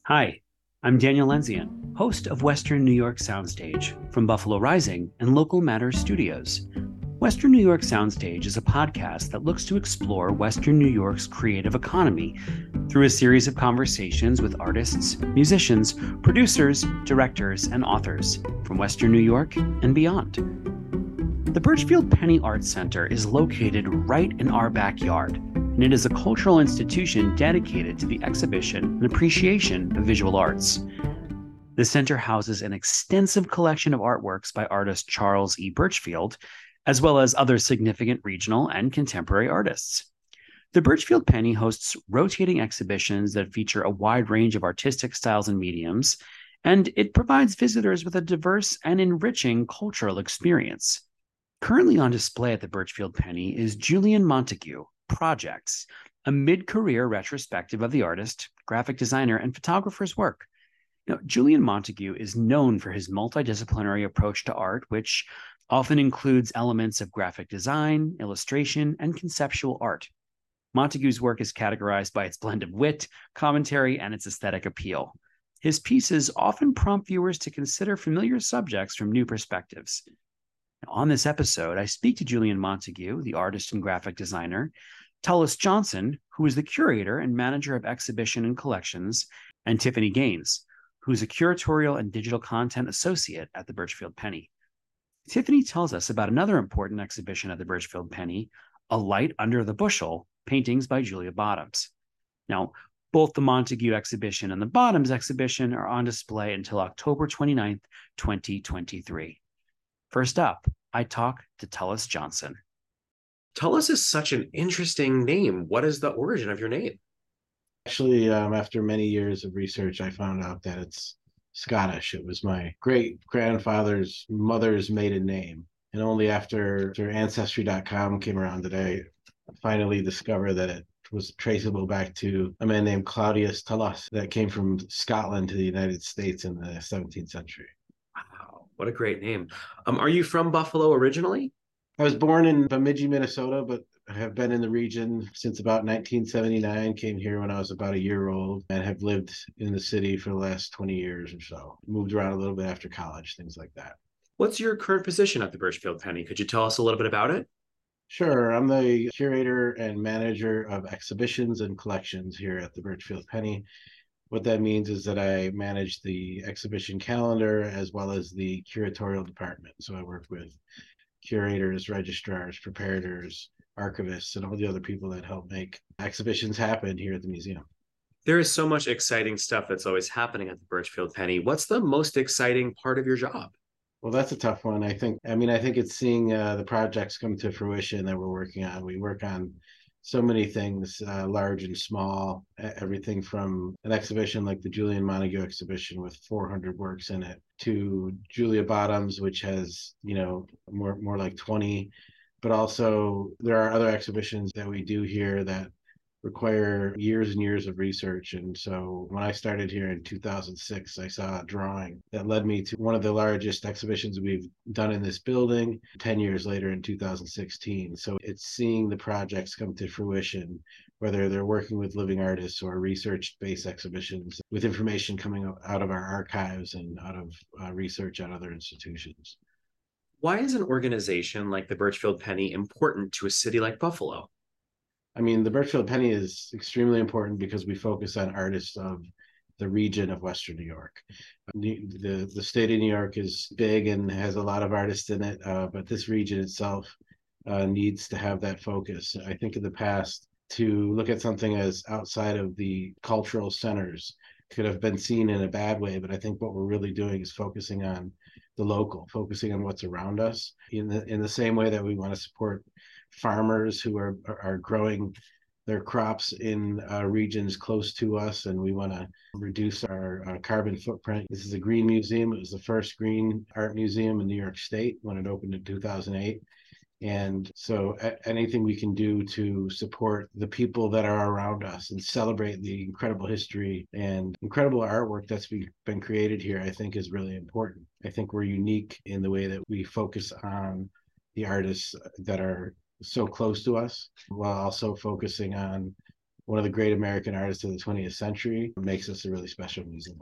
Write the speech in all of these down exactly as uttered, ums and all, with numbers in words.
Hi, I'm Daniel Lenzian, host of Western New York Soundstage from Buffalo Rising and Local Matters Studios. Western New York Soundstage is a podcast that looks to explore Western New York's creative economy through a series of conversations with artists, musicians, producers, directors, and authors from Western New York and beyond. The Birchfield Penny Arts Center is located right in our backyard, and it is a cultural institution dedicated to the exhibition and appreciation of visual arts. The center houses an extensive collection of artworks by artist Charles E. Birchfield, as well as other significant regional and contemporary artists. The Birchfield Penny hosts rotating exhibitions that feature a wide range of artistic styles and mediums, and it provides visitors with a diverse and enriching cultural experience. Currently on display at the Birchfield Penny is Julian Montague, Projects, a mid-career retrospective of the artist, graphic designer, and photographer's work. Now, Julian Montague is known for his multidisciplinary approach to art, which often includes elements of graphic design, illustration, and conceptual art. Montague's work is categorized by its blend of wit, commentary, and its aesthetic appeal. His pieces often prompt viewers to consider familiar subjects from new perspectives. On this episode, I speak to Julian Montague, the artist and graphic designer, Tullis Johnson, who is the curator and manager of exhibition and collections, and Tiffany Gaines, who is a curatorial and digital content associate at the Birchfield Penny. Tiffany tells us about another important exhibition at the Birchfield Penny, A Light Under the Bushel, paintings by Julia Bottoms. Now, both the Montague exhibition and the Bottoms exhibition are on display until October twenty-ninth, twenty twenty-three. First up, I talk to Tullis Johnson. Tullis is such an interesting name. What is the origin of your name? Actually, um, after many years of research, I found out that it's Scottish. It was my great grandfather's mother's maiden name. And only after, after Ancestry dot com came around did I finally discover that it was traceable back to a man named Claudius Tullis that came from Scotland to the United States in the seventeenth century. Wow, what a great name. Um, are you from Buffalo originally? I was born in Bemidji, Minnesota, but I have been in the region since about nineteen seventy-nine, came here when I was about a year old, and have lived in the city for the last twenty years or so. Moved around a little bit after college, things like that. What's your current position at the Birchfield Penny? Could you tell us a little bit about it? Sure. I'm the curator and manager of exhibitions and collections here at the Birchfield Penny. What that means is that I manage the exhibition calendar as well as the curatorial department. So I work with curators, registrars, preparators, archivists, and all the other people that help make exhibitions happen here at the museum. There is so much exciting stuff that's always happening at the Birchfield Penny. What's the most exciting part of your job? Well, that's a tough one. I think, I mean, I think it's seeing uh, the projects come to fruition that we're working on. We work on so many things, uh, large and small, everything from an exhibition like the Julian Montague exhibition with four hundred works in it to Julia Bottoms, which has, you know, more, more like twenty. But also there are other exhibitions that we do here that require years and years of research. And so when I started here in two thousand six, I saw a drawing that led me to one of the largest exhibitions we've done in this building ten years later in two thousand sixteen. So it's seeing the projects come to fruition, whether they're working with living artists or research-based exhibitions with information coming out of our archives and out of uh, research at other institutions. Why is an organization like the Birchfield Penny important to a city like Buffalo? I mean, the Birchfield Penny is extremely important because we focus on artists of the region of Western New York. The, the, the state of New York is big and has a lot of artists in it, uh, but this region itself uh, needs to have that focus. I think in the past, to look at something as outside of the cultural centers could have been seen in a bad way, but I think what we're really doing is focusing on the local, focusing on what's around us in the in the same way that we want to support farmers who are are growing their crops in uh, regions close to us, and we want to reduce our uh, carbon footprint. This is a green museum. It was the first green art museum in New York State when it opened in two thousand eight. And so a- anything we can do to support the people that are around us and celebrate the incredible history and incredible artwork that's be, been created here, I think is really important. I think we're unique in the way that we focus on the artists that are so close to us while also focusing on one of the great American artists of the twentieth century. It makes us a really special museum.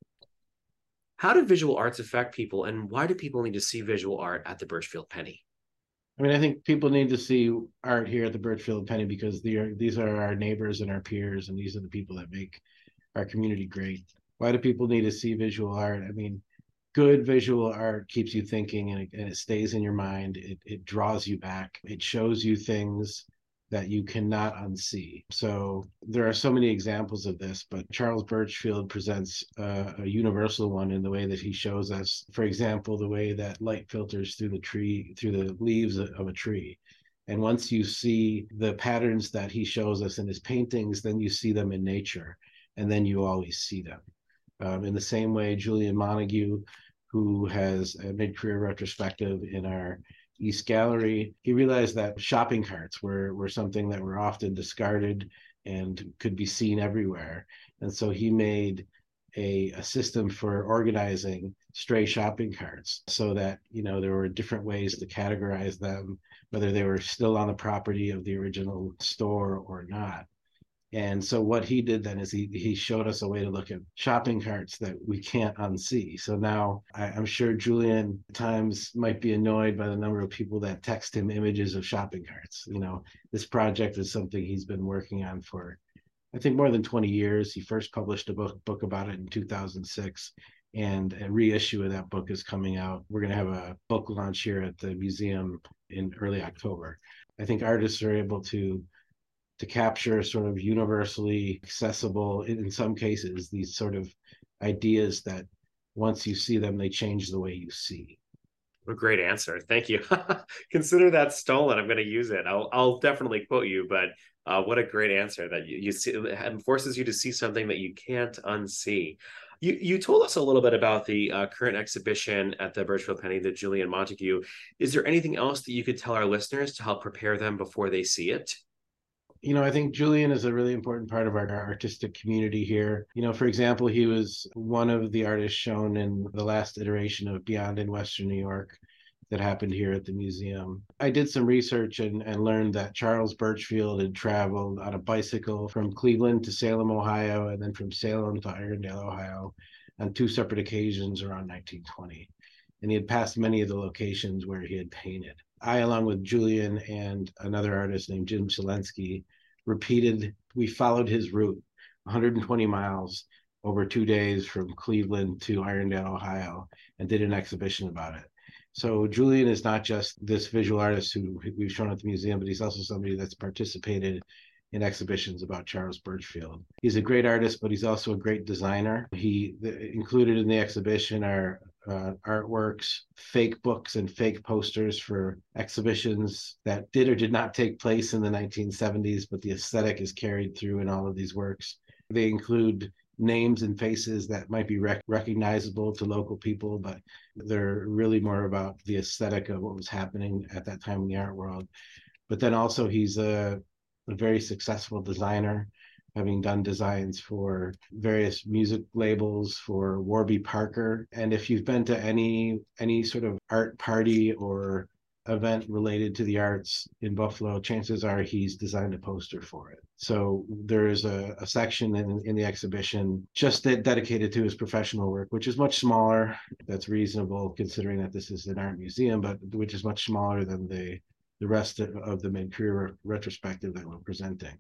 How do visual arts affect people, and why do people need to see visual art at the Birchfield Penny? I mean, I think people need to see art here at the Birchfield Penny because are, these are our neighbors and our peers, and these are the people that make our community great. Why do people need to see visual art? I mean, good visual art keeps you thinking, and it, and it stays in your mind. It, it draws you back. It shows you things that you cannot unsee. So there are so many examples of this, but Charles Birchfield presents uh, a universal one in the way that he shows us, for example, the way that light filters through the tree, through the leaves of a tree. And once you see the patterns that he shows us in his paintings, then you see them in nature, and then you always see them. Um, in the same way, Julian Montague, who has a mid-career retrospective in our East Gallery, he realized that shopping carts were, were something that were often discarded and could be seen everywhere. And so he made a, a system for organizing stray shopping carts so that, you know, there were different ways to categorize them, whether they were still on the property of the original store or not. And so what he did then is he he showed us a way to look at shopping carts that we can't unsee. So now I, I'm sure Julian at times might be annoyed by the number of people that text him images of shopping carts. You know, this project is something he's been working on for, I think, more than twenty years. He first published a book, book about it in two thousand six, and a reissue of that book is coming out. We're going to have a book launch here at the museum in early October. I think artists are able to to capture sort of universally accessible, in some cases, these sort of ideas that once you see them, they change the way you see. A great answer. Thank you. Consider that stolen. I'm going to use it. I'll, I'll definitely quote you, but uh, what a great answer that you, you see, it forces you to see something that you can't unsee. You, you told us a little bit about the uh, current exhibition at the Birchfield Penny, the Julian Montague. Is there anything else that you could tell our listeners to help prepare them before they see it? You know, I think Julian is a really important part of our artistic community here. You know, for example, he was one of the artists shown in the last iteration of Beyond in Western New York that happened here at the museum. I did some research and, and learned that Charles Birchfield had traveled on a bicycle from Cleveland to Salem, Ohio, and then from Salem to Irondale, Ohio, on two separate occasions around nineteen twenty. And he had passed many of the locations where he had painted. I, along with Julian and another artist named Jim Selensky, repeated, we followed his route, one hundred twenty miles over two days from Cleveland to Irondale, Ohio, and did an exhibition about it. So Julian is not just this visual artist who we've shown at the museum, but he's also somebody that's participated in exhibitions about Charles Birchfield. He's a great artist, but he's also a great designer. He the, included in the exhibition are uh, artworks, fake books, and fake posters for exhibitions that did or did not take place in the nineteen seventies, but the aesthetic is carried through in all of these works. They include names and faces that might be rec- recognizable to local people, but they're really more about the aesthetic of what was happening at that time in the art world. But then also he's a, a very successful designer, having done designs for various music labels, for Warby Parker. And if you've been to any any sort of art party or event related to the arts in Buffalo, chances are he's designed a poster for it. So there is a, a section in, in the exhibition just that dedicated to his professional work, which is much smaller. That's reasonable considering that this is an art museum, but which is much smaller than the, the rest of, of the mid-career retrospective that we're presenting.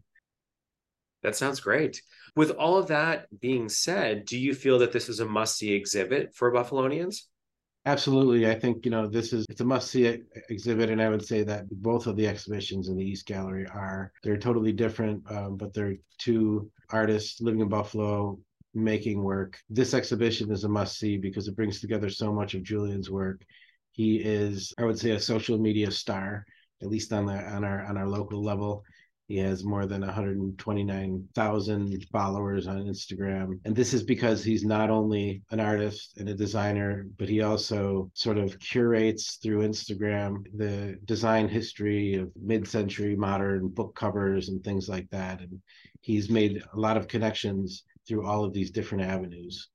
That sounds great. With all of that being said, do you feel that this is a must-see exhibit for Buffalonians? Absolutely. I think, you know, this is, it's a must-see exhibit, and I would say that both of the exhibitions in the East Gallery are, they're totally different, um, but they're two artists living in Buffalo making work. This exhibition is a must-see because it brings together so much of Julian's work. He is, I would say, a social media star, at least on the on our on our local level. He has more than one hundred twenty-nine thousand followers on Instagram. And this is because he's not only an artist and a designer, but he also sort of curates through Instagram the design history of mid-century modern book covers and things like that. And he's made a lot of connections through all of these different avenues.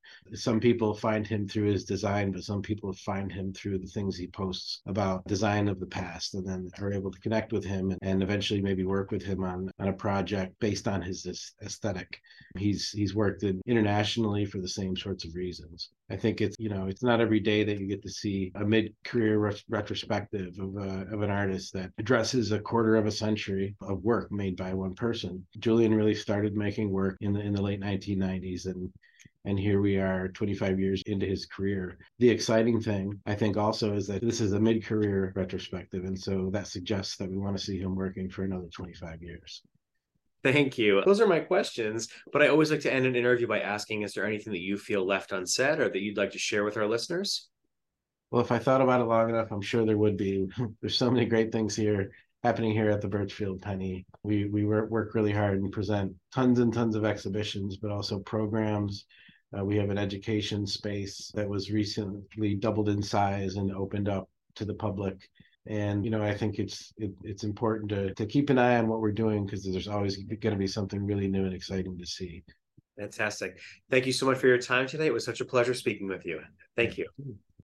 Some people find him through his design, but some people find him through the things he posts about design of the past, and then are able to connect with him and, and eventually maybe work with him on, on a project based on his aesthetic. He's he's worked in, internationally for the same sorts of reasons. I think it's, you know, it's not every day that you get to see a mid-career re- retrospective of, a, of an artist that addresses a quarter of a century of work made by one person. Julian really started making work in the, in the late nineteen nineties, and and here we are twenty-five years into his career. The exciting thing, I think, also is that this is a mid-career retrospective, and so that suggests that we want to see him working for another twenty-five years. Thank you. Those are my questions, but I always like to end an interview by asking, is there anything that you feel left unsaid or that you'd like to share with our listeners? Well, if I thought about it long enough, I'm sure there would be. There's so many great things here happening here at the Birchfield Penny. We we work, work really hard and present tons and tons of exhibitions, but also programs. Uh, we have an education space that was recently doubled in size and opened up to the public. And, you know, I think it's it, it's important to, to keep an eye on what we're doing, because there's always going to be something really new and exciting to see. Fantastic. Thank you so much for your time today. It was such a pleasure speaking with you. Thank you.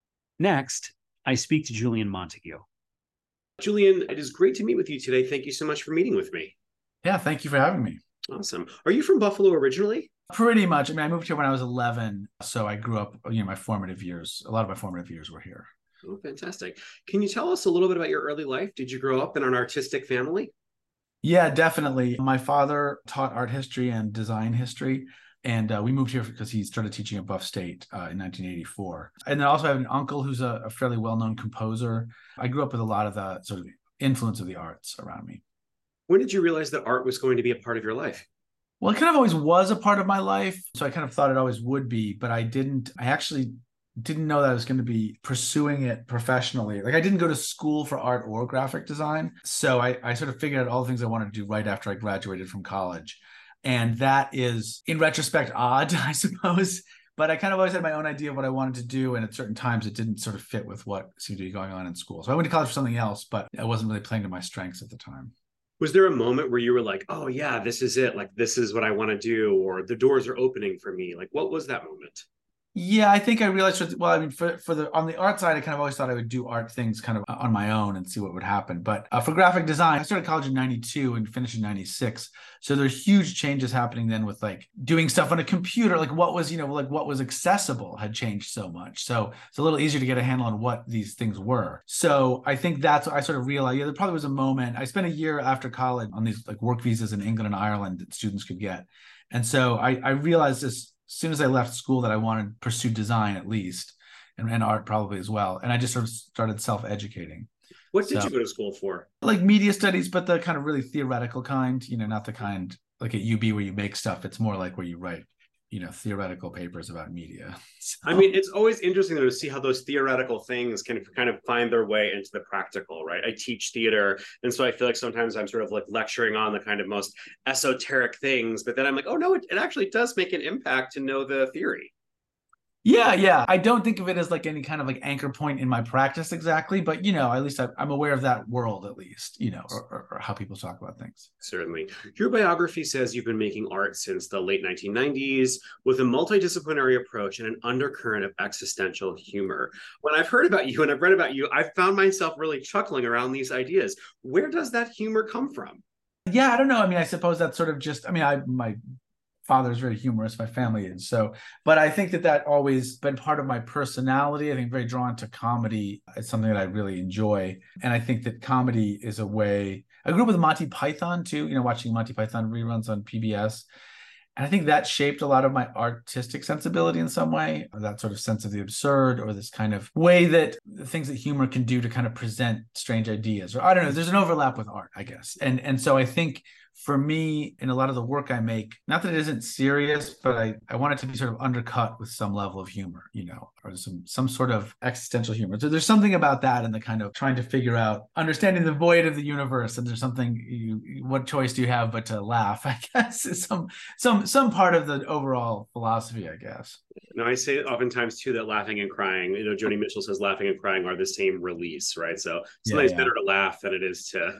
Next, I speak to Julian Montague. Julian, it is great to meet with you today. Thank you so much for meeting with me. Yeah, thank you for having me. Awesome. Are you from Buffalo originally? Pretty much. I mean, I moved here when I was eleven, so I grew up, you know, my formative years, a lot of my formative years were here. Oh, fantastic. Can you tell us a little bit about your early life? Did you grow up in an artistic family? Yeah, definitely. My father taught art history and design history, and uh, we moved here because he started teaching at Buff State uh, in nineteen eighty-four. And then I also have an uncle who's a, a fairly well-known composer. I grew up with a lot of the sort of influence of the arts around me. When did you realize that art was going to be a part of your life? Well, it kind of always was a part of my life, so I kind of thought it always would be, but I didn't, I actually didn't know that I was going to be pursuing it professionally. Like, I didn't go to school for art or graphic design. So I, I sort of figured out all the things I wanted to do right after I graduated from college. And that is, in retrospect, odd, I suppose. But I kind of always had my own idea of what I wanted to do. And at certain times, it didn't sort of fit with what seemed to be going on in school. So I went to college for something else, but I wasn't really playing to my strengths at the time. Was there a moment where you were like, oh, yeah, this is it. Like, this is what I want to do, or the doors are opening for me? Like, what was that moment? Yeah, I think I realized, well, I mean, for, for the, on the art side, I kind of always thought I would do art things kind of on my own and see what would happen. But uh, for graphic design, I started college in ninety-two and finished in ninety-six. So there's huge changes happening then with like doing stuff on a computer, like what was, you know, like what was accessible had changed so much. So it's a little easier to get a handle on what these things were. So I think that's what I sort of realized. Yeah, there probably was a moment. I spent a year after college on these like work visas in England and Ireland that students could get. And so I, I realized this as soon as I left school that I wanted to pursue design at least, and, and art probably as well. And I just sort of started self-educating. What did so, you go to school for? Like media studies, but the kind of really theoretical kind, you know, not the kind like at U B where you make stuff. It's more like where you write, you know, theoretical papers about media. So. I mean, it's always interesting though, to see how those theoretical things can kind of find their way into the practical, right? I teach theater. And so I feel like sometimes I'm sort of like lecturing on the kind of most esoteric things, but then I'm like, oh no, it, it actually does make an impact to know the theory. Yeah, yeah. I don't think of it as like any kind of like anchor point in my practice exactly, but you know, at least I, I'm aware of that world at least, you know, or, or, or how people talk about things. Certainly. Your biography says you've been making art since the late nineteen nineties with a multidisciplinary approach and an undercurrent of existential humor. When I've heard about you and I've read about you, I've found myself really chuckling around these ideas. Where does that humor come from? Yeah, I don't know. I mean, I suppose that's sort of just, I mean, I, my father's very humorous, my family is. So, but I think that that always been part of my personality. I think very drawn to comedy. It's something that I really enjoy. And I think that comedy is a way, I grew up with Monty Python too, you know, watching Monty Python reruns on P B S. And I think that shaped a lot of my artistic sensibility in some way, that sort of sense of the absurd, or this kind of way that the things that humor can do to kind of present strange ideas, or I don't know, there's an overlap with art, I guess. And, and so I think for me, in a lot of the work I make, not that it isn't serious, but I, I want it to be sort of undercut with some level of humor, you know, or some some sort of existential humor. So there's something about that and the kind of trying to figure out, understanding the void of the universe. And there's something, you, what choice do you have but to laugh, I guess, is some, some some some part of the overall philosophy, I guess. No, I say oftentimes too that laughing and crying, you know, Joni Mitchell says laughing and crying are the same release, right? So sometimes Yeah, yeah. better to laugh than it is to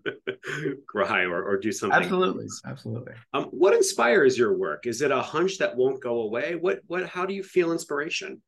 cry or, or do something. Absolutely, absolutely. Um, what inspires your work? Is it a hunch that won't go away? What what? How do you feel inspiration?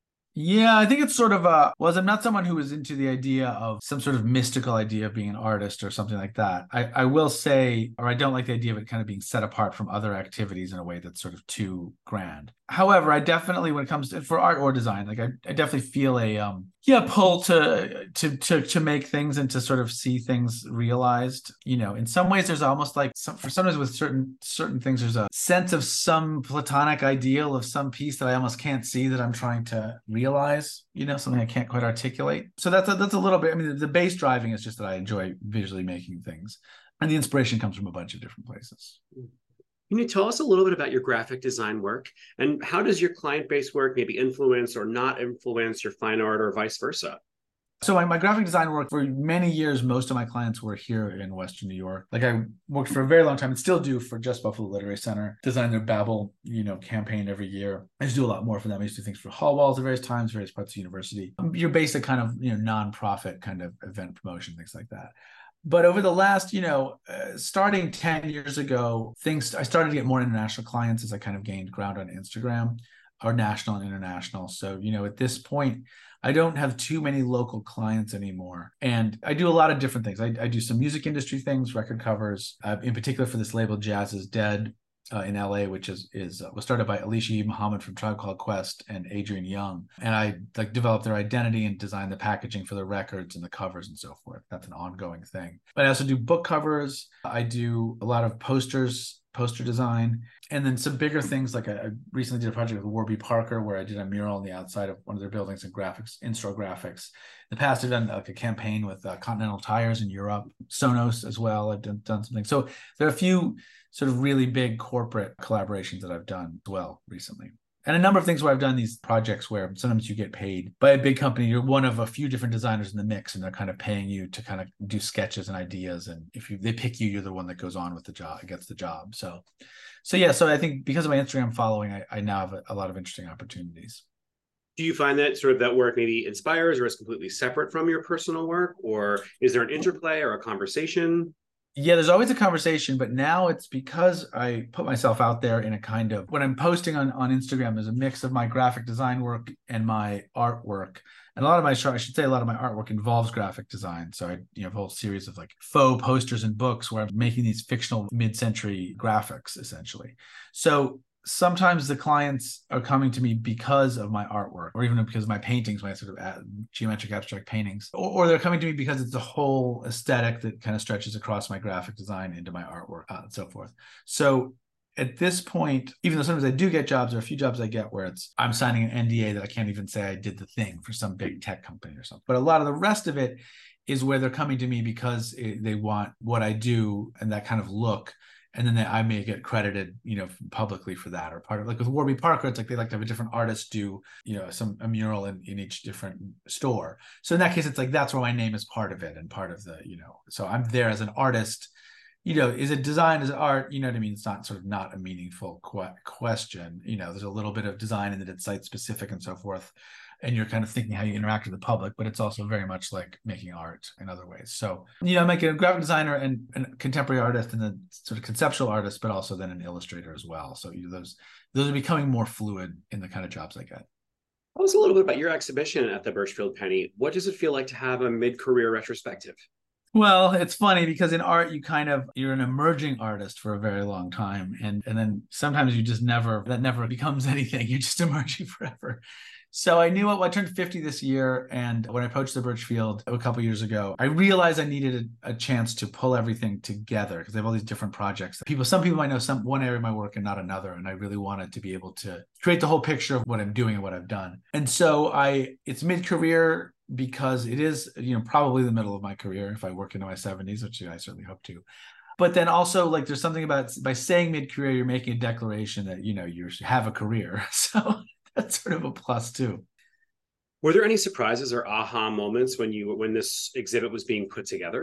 Yeah, I think it's sort of a, well, I'm not someone who is into the idea of some sort of mystical idea of being an artist or something like that. I, I will say, or I don't like the idea of it kind of being set apart from other activities in a way that's sort of too grand. However, I definitely, when it comes to for art or design, like I, I definitely feel a um yeah pull to to to to make things and to sort of see things realized. You know, in some ways, there's almost like some, for sometimes with certain certain things, there's a sense of some platonic ideal of some piece that I almost can't see that I'm trying to realize. You know, something I can't quite articulate. So that's a, that's a little bit. I mean, the, the base driving is just that I enjoy visually making things, and the inspiration comes from a bunch of different places. Can you tell us a little bit about your graphic design work and how does your client base work maybe influence or not influence your fine art or vice versa? So my, my graphic design work for many years, most of my clients were here in Western New York. Like I worked for a very long time and still do for Just Buffalo Literary Center, design their Babel, you know, campaign every year. I used to do a lot more for them. I used to do things for Hall Walls at various times, various parts of the university. Your basic kind of, you know, nonprofit kind of event promotion, things like that. But over the last, you know, uh, starting ten years ago, things, I started to get more international clients as I kind of gained ground on Instagram, or national and international. So, you know, at this point, I don't have too many local clients anymore. And I do a lot of different things. I, I do some music industry things, record covers, uh, in particular for this label, Jazz is Dead. Uh, in L A, which is is uh, was started by Alicia E. Muhammad from Tribe Called Quest and Adrian Young, and I like developed their identity and designed the packaging for the records and the covers and so forth. That's an ongoing thing. But I also do book covers. I do a lot of posters, poster design, and then some bigger things. Like I, I recently did a project with Warby Parker where I did a mural on the outside of one of their buildings and graphics, in-store graphics. In the past, I've done like a campaign with uh, Continental Tires in Europe, Sonos as well. I've done, done something. So there are a few sort of really big corporate collaborations that I've done as well recently. And a number of things where I've done these projects where sometimes you get paid by a big company. You're one of a few different designers in the mix, and they're kind of paying you to kind of do sketches and ideas. And if you, they pick you, you're the one that goes on with the job, gets the job. So, so yeah, so I think because of my Instagram following, I, I now have a, a lot of interesting opportunities. Do you find that sort of that work maybe inspires or is completely separate from your personal work? Or is there an interplay or a conversation? Yeah, there's always a conversation, but now it's because I put myself out there in a kind of, when I'm posting on, on Instagram, there's a mix of my graphic design work and my artwork. And a lot of my, I should say a lot of my artwork involves graphic design. So I you know, have a whole series of like faux posters and books where I'm making these fictional mid-century graphics, essentially. So sometimes the clients are coming to me because of my artwork, or even because of my paintings, my sort of geometric abstract paintings, or, or they're coming to me because it's a whole aesthetic that kind of stretches across my graphic design into my artwork, uh, and so forth. So at this point, even though sometimes I do get jobs, there are a few jobs I get where it's I'm signing an N D A that I can't even say I did the thing for some big tech company or something. But a lot of the rest of it is where they're coming to me because it, they want what I do and that kind of look. And then they, I may get credited, you know, publicly for that, or part of, like with Warby Parker, it's like they like to have a different artist do, you know, some a mural in, in each different store. So in that case, it's like that's where my name is part of it and part of the, you know, so I'm there as an artist. You know, is it design, is it art? You know what I mean? It's not sort of not a meaningful que- question. You know, there's a little bit of design and that it's site specific and so forth. And you're kind of thinking how you interact with the public, but it's also very much like making art in other ways. So, you know, I'm like a graphic designer and a contemporary artist and a sort of conceptual artist, but also then an illustrator as well. So you know, those those are becoming more fluid in the kind of jobs I get. Tell us a little bit about your exhibition at the Birchfield Penny. What does it feel like to have a mid-career retrospective? Well, it's funny because in art, you kind of, you're an emerging artist for a very long time. And, and then sometimes you just never, that never becomes anything. You're just emerging forever. So I knew I turned fifty this year. And when I approached the Birchfield a couple of years ago, I realized I needed a, a chance to pull everything together because I have all these different projects. People, some people might know some one area of my work and not another. And I really wanted to be able to create the whole picture of what I'm doing and what I've done. And so I, it's mid-career because it is, you know, probably the middle of my career if I work into my seventies, which I certainly hope to. But then also, like, there's something about by saying mid-career, you're making a declaration that, you know, you have a career. So that's sort of a plus too. Were there any surprises or aha moments when you when this exhibit was being put together?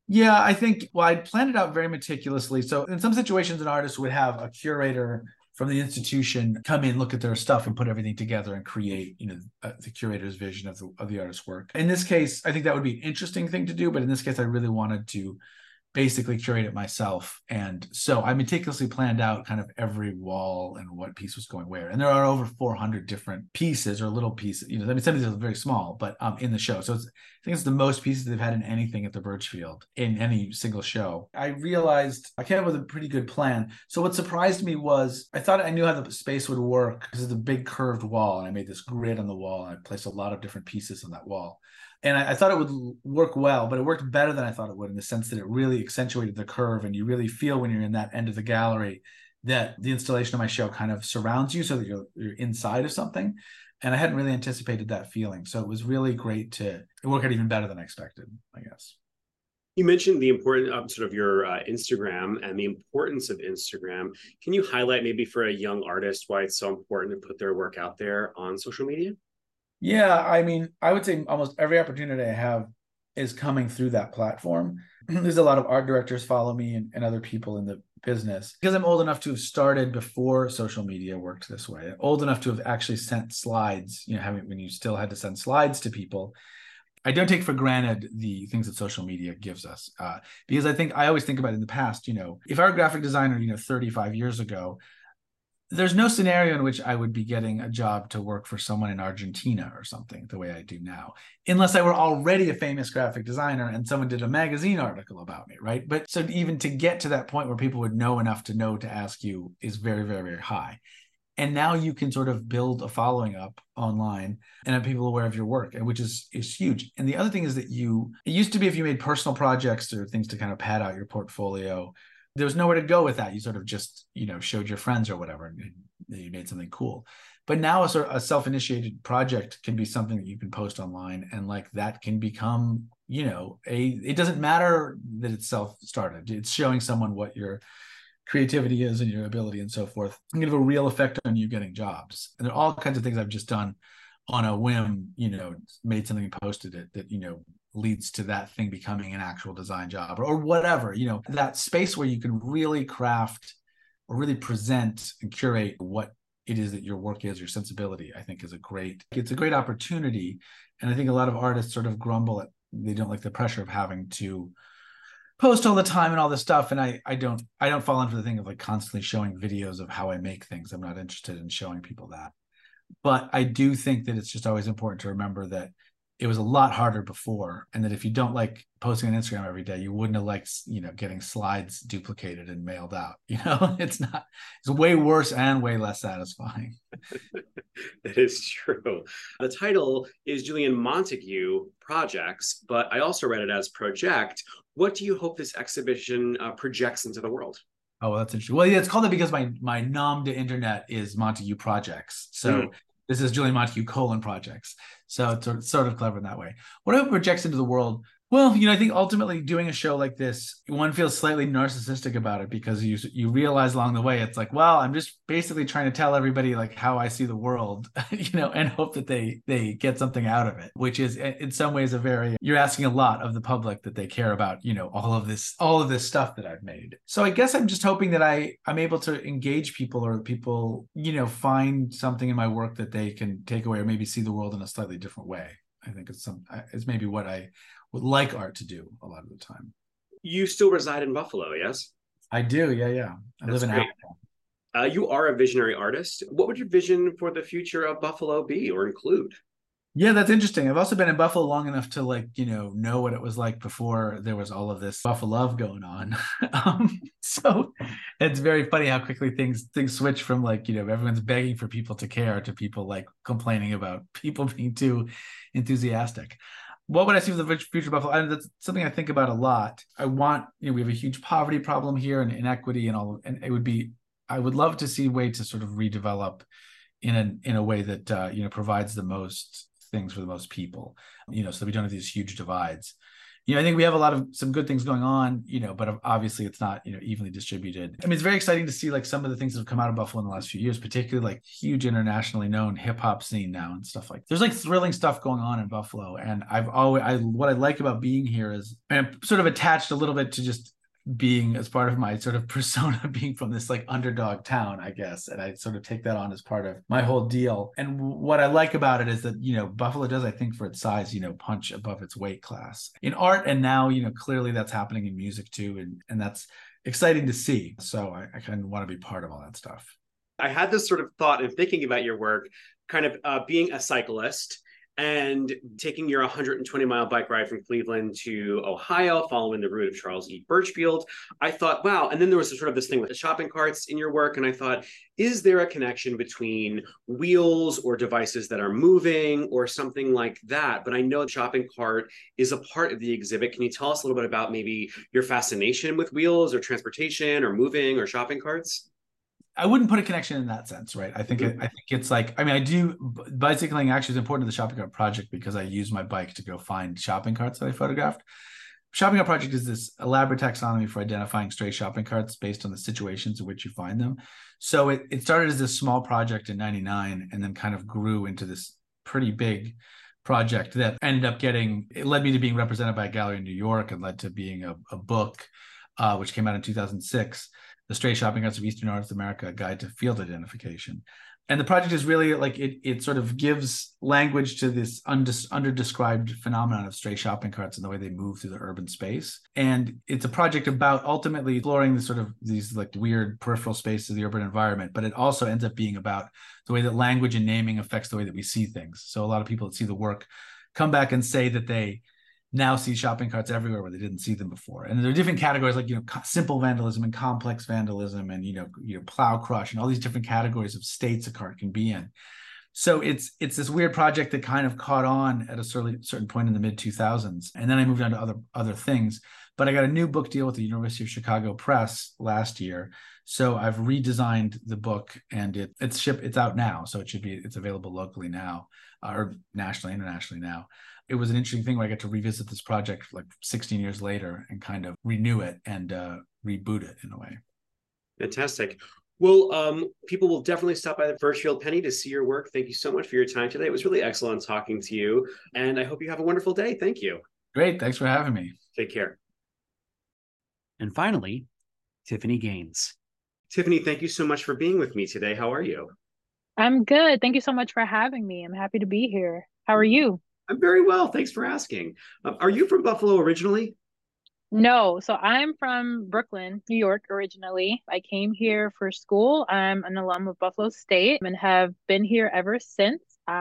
Yeah, I think, well, I planned it out very meticulously. So in some situations, an artist would have a curator from the institution come in, look at their stuff, and put everything together and create, you know, uh, the curator's vision of the of the artist's work. In this case, I think that would be an interesting thing to do, but in this case, I really wanted to basically curate it myself. And so I meticulously planned out kind of every wall and what piece was going where. And there are over four hundred different pieces or little pieces. You know, I mean, some of these are very small, but um, in the show. So it's, I think it's the most pieces they've had in anything at the Birchfield in any single show. I realized I came up with a pretty good plan. So what surprised me was I thought I knew how the space would work because it's a big curved wall. And I made this grid on the wall and I placed a lot of different pieces on that wall. And I, I thought it would work well, but it worked better than I thought it would in the sense that it really accentuated the curve. And you really feel when you're in that end of the gallery that the installation of my show kind of surrounds you so that you're, you're inside of something. And I hadn't really anticipated that feeling. So it was really great to work out even better than I expected, I guess. You mentioned the importance of sort of your uh, Instagram and the importance of Instagram. Can you highlight maybe for a young artist why it's so important to put their work out there on social media? Yeah, I mean, I would say almost every opportunity I have is coming through that platform. There's a lot of art directors follow me and, and other people in the business because I'm old enough to have started before social media worked this way. Old enough to have actually sent slides, you know, having when you still had to send slides to people. I don't take for granted the things that social media gives us uh, because I think I always think about it in the past, you know, if I were a graphic designer, you know, thirty-five years ago, there's no scenario in which I would be getting a job to work for someone in Argentina or something the way I do now, unless I were already a famous graphic designer and someone did a magazine article about me, right? But so even to get to that point where people would know enough to know to ask you is very, very, very high. And now you can sort of build a following up online and have people aware of your work, which is, is huge. And the other thing is that you, it used to be if you made personal projects or things to kind of pad out your portfolio, there was nowhere to go with that. You sort of just, you know, showed your friends or whatever, and you made something cool. But now a sort of a self-initiated project can be something that you can post online, and like that can become, you know, a. It doesn't matter that it's self-started. It's showing someone what your creativity is and your ability and so forth. It's going to have a real effect on you getting jobs. And there are all kinds of things I've just done on a whim. You know, made something and posted it that you know. leads to that thing becoming an actual design job or, or whatever, you know, that space where you can really craft or really present and curate what it is that your work is, your sensibility, I think is a great, it's a great opportunity. And I think a lot of artists sort of grumble at, they don't like the pressure of having to post all the time and all this stuff. And I, I don't, I don't fall into the thing of like constantly showing videos of how I make things. I'm not interested in showing people that. But I do think that it's just always important to remember that it was a lot harder before, and that if you don't like posting on Instagram every day, you wouldn't have liked, you know, getting slides duplicated and mailed out. You know, it's not, it's way worse and way less satisfying. That is true. The title is Julian Montague Projects, but I also read it as Project. What do you hope this exhibition uh, projects into the world? Oh, well, that's interesting. Well, yeah, it's called that because my my nom de internet is Montague Projects. So mm. This is Julian Montague colon projects. So it's sort of clever in that way. What it projects into the world? Well, you know, I think ultimately doing a show like this, one feels slightly narcissistic about it because you you realize along the way, it's like, well, I'm just basically trying to tell everybody like how I see the world, you know, and hope that they they get something out of it, which is in some ways a very, you're asking a lot of the public that they care about, you know, all of this, all of this stuff that I've made. So I guess I'm just hoping that I, I'm able to engage people or people, you know, find something in my work that they can take away or maybe see the world in a slightly different way. I think it's some, it's maybe what I would like art to do a lot of the time. You still reside in Buffalo, yes? I do, yeah, yeah. I That's live in great. Uh, you are a visionary artist. What would your vision for the future of Buffalo be or include? Yeah, that's interesting. I've also been in Buffalo long enough to like, you know, know what it was like before there was all of this Buffalo love going on. um, so it's very funny how quickly things things switch from like, you know, everyone's begging for people to care to people like complaining about people being too enthusiastic. What would I see for the future of Buffalo? I, that's something I think about a lot. I want, you know, we have a huge poverty problem here and inequity and all, and it would be, I would love to see a way to sort of redevelop in a, in a way that, uh, you know, provides the most things for the most people, you know, so that we don't have these huge divides. you know, I think we have a lot of some good things going on, you know, but obviously it's not, you know, evenly distributed. I mean, it's very exciting to see like some of the things that have come out of Buffalo in the last few years, particularly like huge internationally known hip hop scene now and stuff like that. There's like thrilling stuff going on in Buffalo. And I've always, I, what I like about being here is I'm sort of attached a little bit to just being as part of my sort of persona, being from this like underdog town, I guess. And I sort of take that on as part of my whole deal. And what I like about it is that, you know, Buffalo does, I think for its size, you know, punch above its weight class in art. And now, you know, clearly that's happening in music too. And, and that's exciting to see. So I, I kind of want to be part of all that stuff. I had this sort of thought in thinking about your work, kind of uh, being a cyclist and taking your one hundred twenty mile bike ride from Cleveland to Ohio, following the route of Charles E. Birchfield. I thought, wow. And then there was sort of this thing with the shopping carts in your work. And I thought, is there a connection between wheels or devices that are moving or something like that? But I know the shopping cart is a part of the exhibit. Can you tell us a little bit about maybe your fascination with wheels or transportation or moving or shopping carts? I wouldn't put a connection in that sense, right? I think mm-hmm. it, I think it's like, I mean, I do bicycling actually is important to the shopping cart project because I use my bike to go find shopping carts that I photographed. Shopping cart project is this elaborate taxonomy for identifying stray shopping carts based on the situations in which you find them. So it, it started as this small project in ninety-nine and then kind of grew into this pretty big project that ended up getting, it led me to being represented by a gallery in New York and led to being a, a book, uh, which came out in two thousand six. The Stray Shopping Carts of Eastern North America, a guide to field identification. And the project is really like, it it sort of gives language to this undis, under-described phenomenon of stray shopping carts and the way they move through the urban space. And it's a project about ultimately exploring the sort of these like weird peripheral spaces of the urban environment, but it also ends up being about the way that language and naming affects the way that we see things. So a lot of people that see the work come back and say that they now see shopping carts everywhere where they didn't see them before. And there are different categories like, you know, simple vandalism and complex vandalism and, you know, you know, plow crush and all these different categories of states a cart can be in. So it's it's this weird project that kind of caught on at a certain, certain point in the mid two thousands. And then I moved on to other, other things. But I got a new book deal with the University of Chicago Press last year. So I've redesigned the book and it it's ship it's out now. So it should be, it's available locally now uh, or nationally, internationally now. It was an interesting thing where I get to revisit this project like sixteen years later and kind of renew it and uh, reboot it in a way. Fantastic. Well, um, people will definitely stop by the Birchfield Penny to see your work. Thank you so much for your time today. It was really excellent talking to you. And I hope you have a wonderful day. Thank you. Great. Thanks for having me. Take care. And finally, Tiffany Gaines. Tiffany, thank you so much for being with me today. How are you? I'm good. Thank you so much for having me. I'm happy to be here. How are you? I'm very well. Thanks for asking. Um, are you from Buffalo originally? No. So I'm from Brooklyn, New York originally. I came here for school. I'm an alum of Buffalo State and have been here ever since.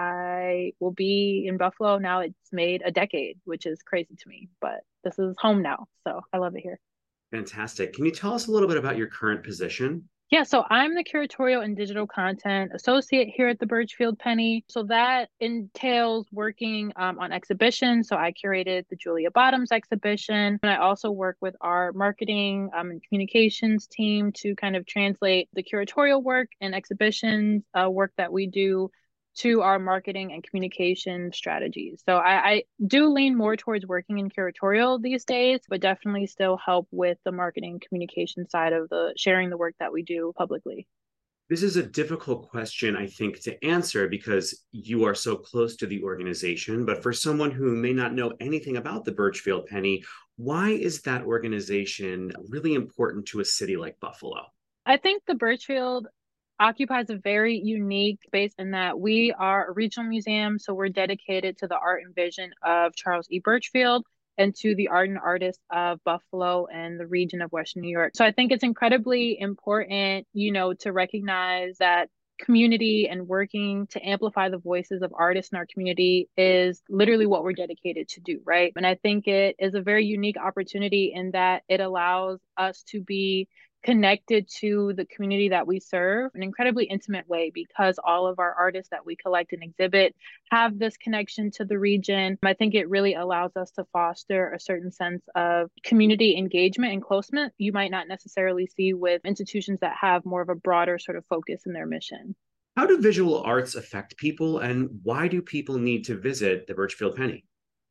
I will be in Buffalo now. It's made a decade, which is crazy to me, but this is home now. So I love it here. Fantastic. Can you tell us a little bit about your current position? Yeah, so I'm the curatorial and digital content associate here at the Birchfield Penny. So that entails working um, on exhibitions. So I curated the Julia Bottoms exhibition. And I also work with our marketing um, and communications team to kind of translate the curatorial work and exhibitions uh, work that we do to our marketing and communication strategies. So I, I do lean more towards working in curatorial these days, but definitely still help with the marketing communication side of the sharing the work that we do publicly. This is a difficult question, I think, to answer because you are so close to the organization. But for someone who may not know anything about the Birchfield Penny, why is that organization really important to a city like Buffalo? I think the Birchfield occupies a very unique space in that we are a regional museum. So we're dedicated to the art and vision of Charles E. Birchfield and to the art and artists of Buffalo and the region of Western New York. So I think it's incredibly important, you know, to recognize that community and working to amplify the voices of artists in our community is literally what we're dedicated to do, right? And I think it is a very unique opportunity in that it allows us to be connected to the community that we serve in an incredibly intimate way because all of our artists that we collect and exhibit have this connection to the region. I think it really allows us to foster a certain sense of community engagement and closeness you might not necessarily see with institutions that have more of a broader sort of focus in their mission. How do visual arts affect people and why do people need to visit the Birchfield Penny?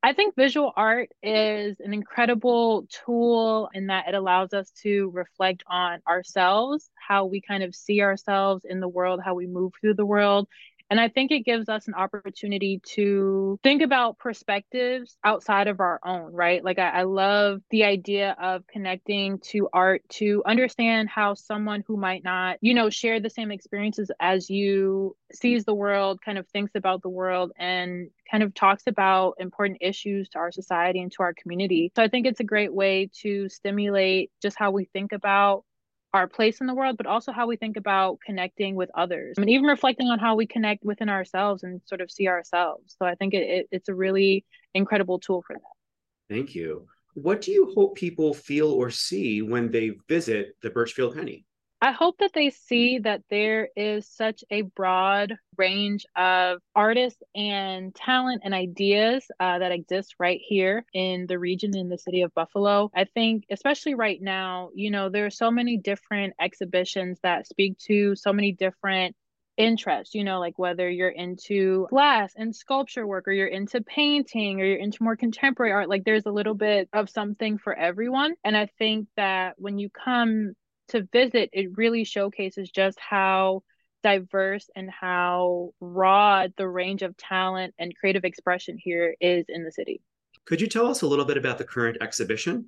I think visual art is an incredible tool in that it allows us to reflect on ourselves, how we kind of see ourselves in the world, how we move through the world. And I think it gives us an opportunity to think about perspectives outside of our own, right? Like, I, I love the idea of connecting to art to understand how someone who might not, you know, share the same experiences as you sees the world, kind of thinks about the world, and kind of talks about important issues to our society and to our community. So I think it's a great way to stimulate just how we think about our place in the world, but also how we think about connecting with others. I mean, even reflecting on how we connect within ourselves and sort of see ourselves. So I think it, it, it's a really incredible tool for that. Thank you. What do you hope people feel or see when they visit the Birchfield Penny? I hope that they see that there is such a broad range of artists and talent and ideas uh, that exist right here in the region, in the city of Buffalo. I think, especially right now, you know, there are so many different exhibitions that speak to so many different interests, you know, like whether you're into glass and sculpture work, or you're into painting, or you're into more contemporary art, like there's a little bit of something for everyone. And I think that when you come to visit, it really showcases just how diverse and how broad the range of talent and creative expression here is in the city. Could you tell us a little bit about the current exhibition?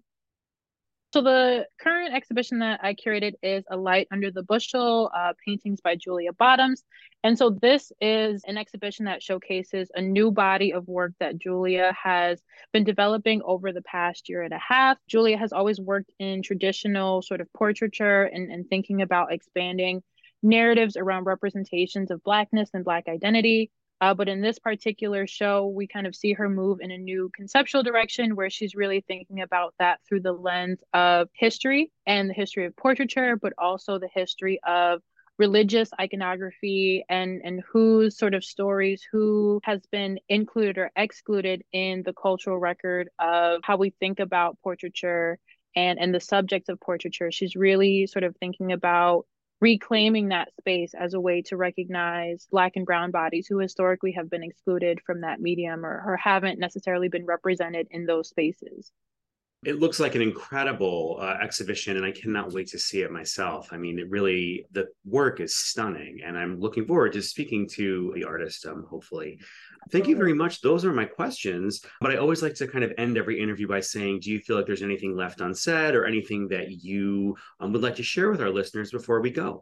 So the current exhibition that I curated is A Light Under the Bushel, uh, paintings by Julia Bottoms. And so this is an exhibition that showcases a new body of work that Julia has been developing over the past year and a half. Julia has always worked in traditional sort of portraiture and, and thinking about expanding narratives around representations of Blackness and Black identity. Uh, but in this particular show, we kind of see her move in a new conceptual direction where she's really thinking about that through the lens of history and the history of portraiture, but also the history of religious iconography and, and whose sort of stories, who has been included or excluded in the cultural record of how we think about portraiture and, and the subjects of portraiture. She's really sort of thinking about reclaiming that space as a way to recognize Black and brown bodies who historically have been excluded from that medium, or, or haven't necessarily been represented in those spaces. It looks like an incredible uh, exhibition, and I cannot wait to see it myself. I mean, it really, the work is stunning, and I'm looking forward to speaking to the artist, um, hopefully. Thank you very much. Those are my questions, but I always like to kind of end every interview by saying, do you feel like there's anything left unsaid or anything that you um, would like to share with our listeners before we go?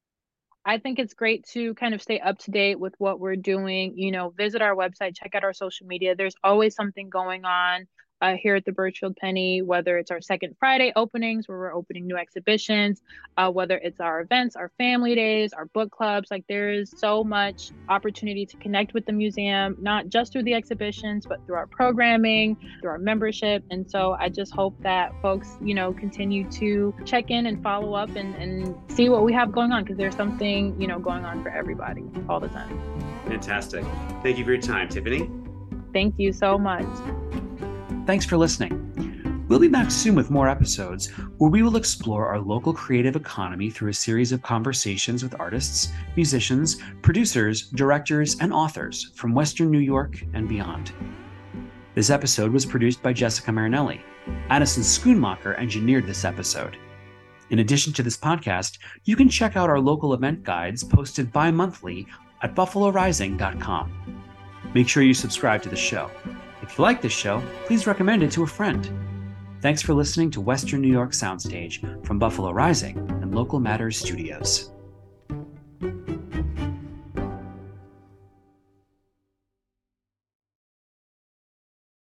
I think it's great to kind of stay up to date with what we're doing. You know, visit our website, check out our social media. There's always something going on uh, here at the Birchfield Penny, whether it's our Second Friday openings where we're opening new exhibitions, uh, whether it's our events, our family days, our book clubs. Like, there is so much opportunity to connect with the museum, not just through the exhibitions, but through our programming, through our membership. And so I just hope that folks, you know, continue to check in and follow up and, and see what we have going on, because there's something, you know, going on for everybody all the time. Fantastic. Thank you for your time, Tiffany. Thank you so much. Thanks for listening. We'll be back soon with more episodes where we will explore our local creative economy through a series of conversations with artists, musicians, producers, directors, and authors from Western New York and beyond. This episode was produced by Jessica Marinelli. Addison Schoonmacher engineered this episode. In addition to this podcast, you can check out our local event guides posted bi-monthly at buffalo rising dot com. Make sure you subscribe to the show. If you like this show, please recommend it to a friend. Thanks for listening to Western New York Soundstage from Buffalo Rising and Local Matters Studios.